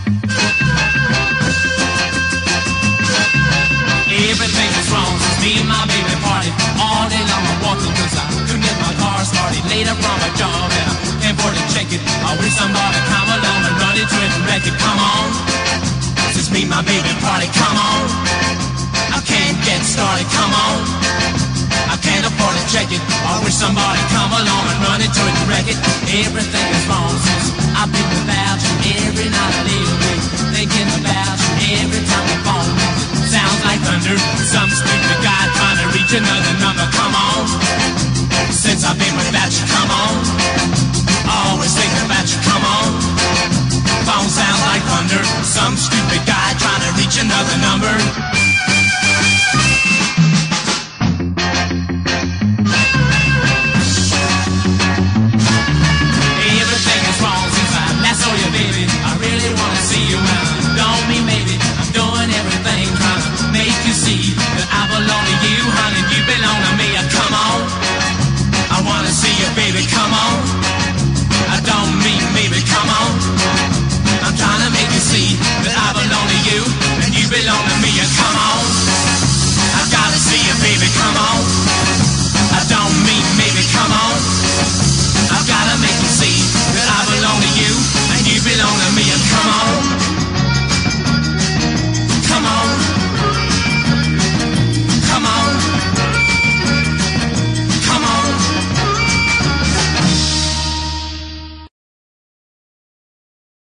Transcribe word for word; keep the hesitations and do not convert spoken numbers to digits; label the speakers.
Speaker 1: Everything is wrong since me and my baby party. All day long I'm walking cause I couldn't get my car started. Later from a job and I can't afford to check it. I wish somebody come along and run into it and wreck it. Come on, since me and my baby party. Come on, I can't get started. Come on, I can't afford to check it. I wish somebody come along and run into it and wreck it. Everything is wrong since I've been without you. Every night I lay awake thinking about you. Every time the phone rings it sounds like thunder. Some stupid guy trying to reach another number. Come on, since I've been without you. Come on, always thinking about you. Come on, phone sounds like thunder. Some stupid guy trying to reach another number. Everything is wrong since I last saw you, baby. I really wanna see you now. Don't mean maybe I'm doing everything trying to make you see that I belong to you, honey. You belong to me. Come on, I wanna see you, baby. Come on.